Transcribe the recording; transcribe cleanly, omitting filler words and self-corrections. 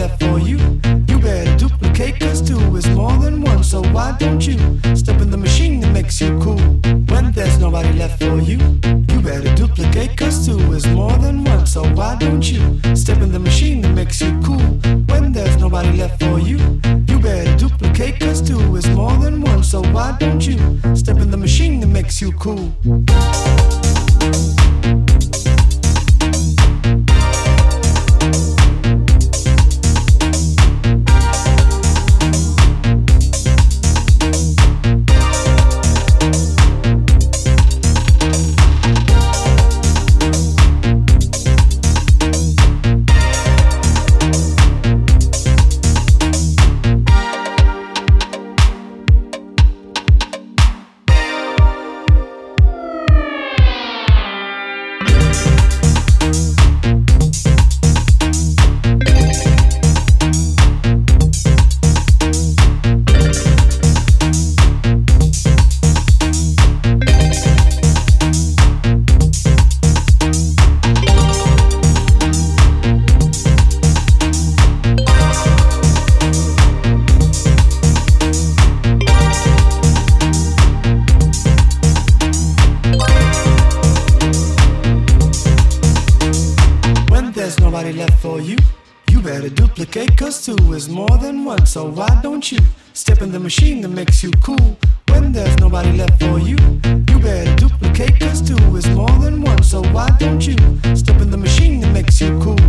left for you. You better duplicate, cause two is more than one. So why don't you step in the machine that makes you cool? When there's nobody left for you, you better duplicate, cause two is more than one. So why don't you step in the machine that makes you cool? When there's nobody left for you, you better duplicate, cause two is more than one. So why don't you step in the machine that makes you cool? Nobody left for you. You better duplicate, cause two is more than one. So why don't you step in the machine that makes you cool? When there's nobody left for you, you better duplicate, cause two is more than one. So why don't you step in the machine that makes you cool?